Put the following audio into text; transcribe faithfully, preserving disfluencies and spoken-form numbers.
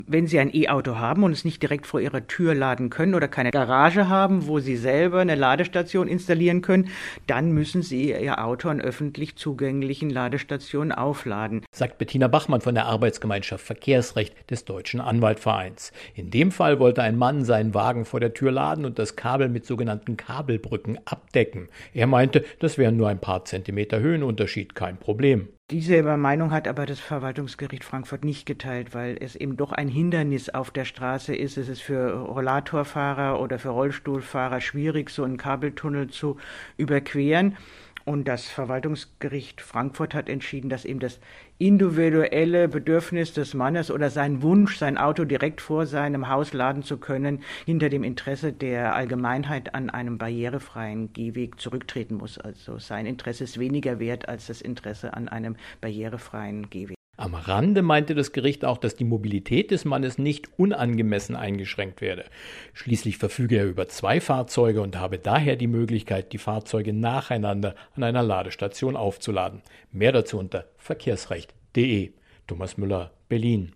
Wenn Sie ein E-Auto haben und es nicht direkt vor Ihrer Tür laden können oder keine Garage haben, wo Sie selber eine Ladestation installieren können, dann müssen Sie Ihr Auto an öffentlich zugänglichen Ladestationen aufladen. Sagt Bettina Bachmann von der Arbeitsgemeinschaft Verkehrsrecht des Deutschen Anwaltvereins. In dem Fall wollte ein Mann seinen Wagen vor der Tür laden und das Kabel mit sogenannten Kabelbrücken abdecken. Er meinte, das wären nur ein paar Zentimeter Höhenunterschied, kein Problem. Diese Meinung hat aber das Verwaltungsgericht Frankfurt nicht geteilt, weil es eben doch ein Hindernis auf der Straße ist. Es ist für Rollatorfahrer oder für Rollstuhlfahrer schwierig, so einen Kabeltunnel zu überqueren. Und das Verwaltungsgericht Frankfurt hat entschieden, dass eben das individuelle Bedürfnis des Mannes oder sein Wunsch, sein Auto direkt vor seinem Haus laden zu können, hinter dem Interesse der Allgemeinheit an einem barrierefreien Gehweg zurücktreten muss. Also sein Interesse ist weniger wert als das Interesse an einem barrierefreien Gehweg. Am Rande meinte das Gericht auch, dass die Mobilität des Mannes nicht unangemessen eingeschränkt werde. Schließlich verfüge er über zwei Fahrzeuge und habe daher die Möglichkeit, die Fahrzeuge nacheinander an einer Ladestation aufzuladen. Mehr dazu unter verkehrsrecht punkt de. Thomas Müller, Berlin.